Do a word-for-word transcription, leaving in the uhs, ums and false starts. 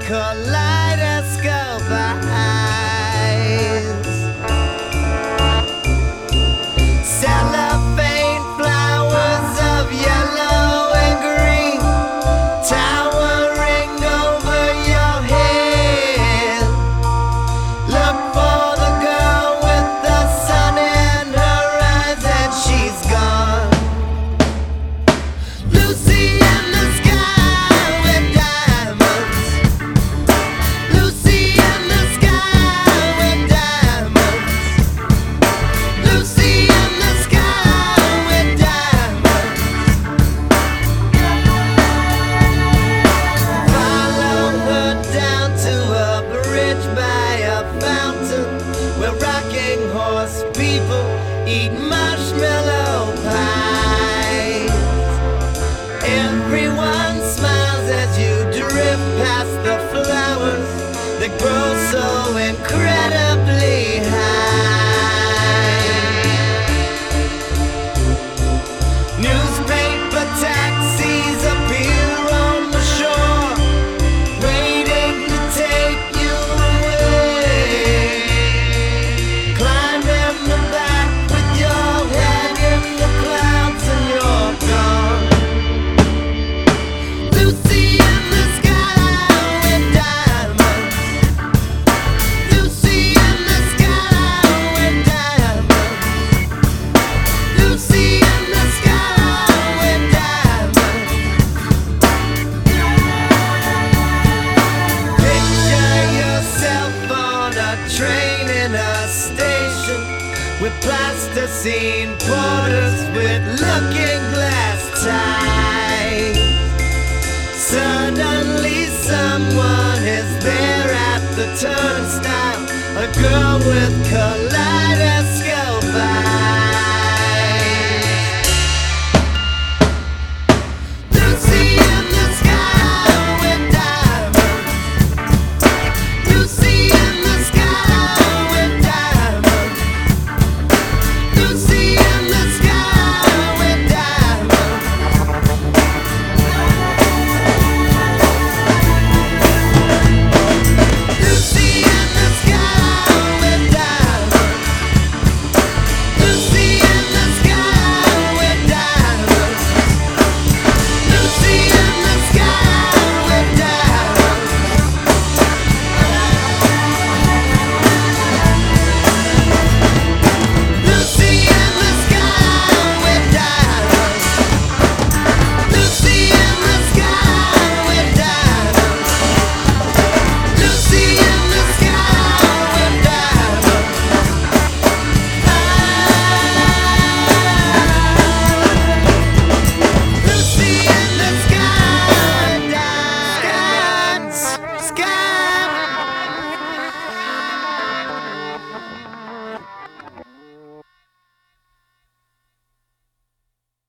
kaleidoscope eyes. Cellophane flowers of yellow and green towering over your head. Look for the girl with the sun in her eyes, and she's gone. Lucy in the sky with diamonds. Lucy in the sky with diamonds. Lucy in the sky with diamonds. Follow her down to a bridge by a fountain where rocking horse people eat marshmallow pies. Everyone smiles as you drift past the flowers that grow so incredibly high. Newspaper taxis appear on the shore, waiting to take you away. Climb in the back with your head in the clouds and you're gone. Lucy in the sky with diamonds. Lucy in the sky with diamonds. Lucy in the sky with diamonds. Picture yourself on a train in a station with plasticine porters with looking glass ties. Suddenly someone is there at the turnstile, a girl with color